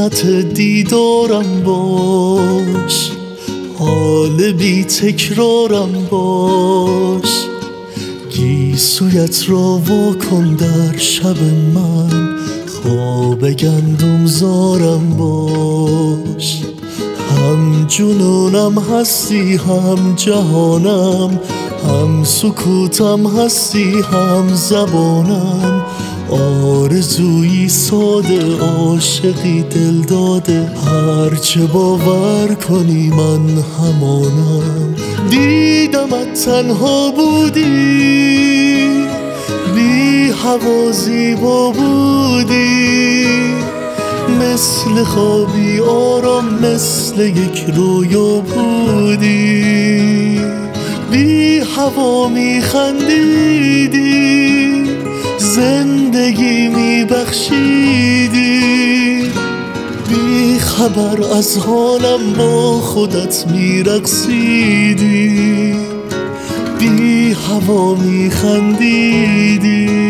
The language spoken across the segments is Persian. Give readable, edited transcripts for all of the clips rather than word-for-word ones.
فرصت دیدارم باش، حال بی تکرارم باش، گیسویت را واکن در شب من، خواب گندم زارم باش. هم جنونم هستی هم جهانم، هم سکوتم هستی هم زبانم، آرزویی ساده عاشقی دل داده، هرچه باور کنی من همانم. دیدمت تنها بودی، بی هوا زیبا بودی، مثل خوابی آرام مثل یک رویا بودی، بی هوا می خندیدی، زندگی می بخشیدی، بی خبر از حالم با خودت می رقصیدی، بی هوا می خندیدی.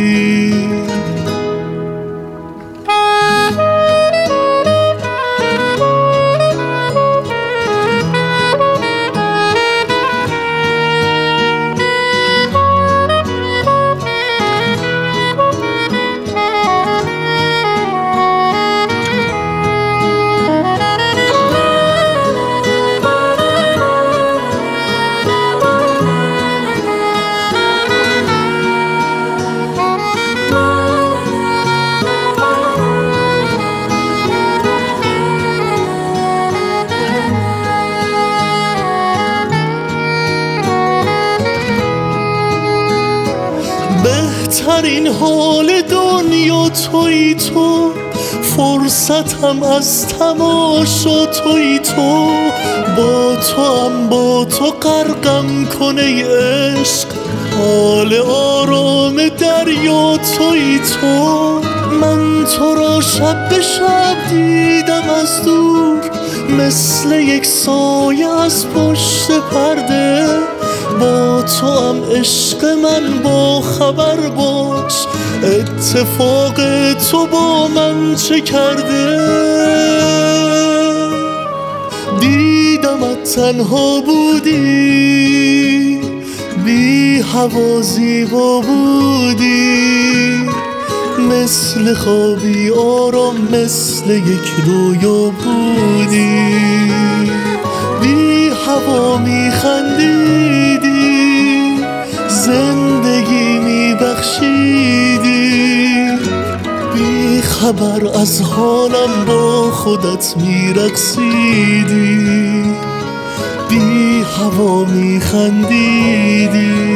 بهترین حال دنیا تویی تو، فرصتم از تماشا تویی تو، با تو غرقم کن ای عشق، حال آرام دریا تویی تو. من تو را شب به شب دیدم از دور، مثل یک سایه از پشت پرده، با تو هم عشق من با خبر باش، اتفاق تو با من چه کرده. دیدمت تنها بودی، بی هوا زیبا بودی، مثل خوابی آرام مثل یک رویا بودی، بی هوا می خندیدی، زندگی می بخشیدی، بی خبر از حالم با خودت می رقصیدی، بی هوا می خندیدی.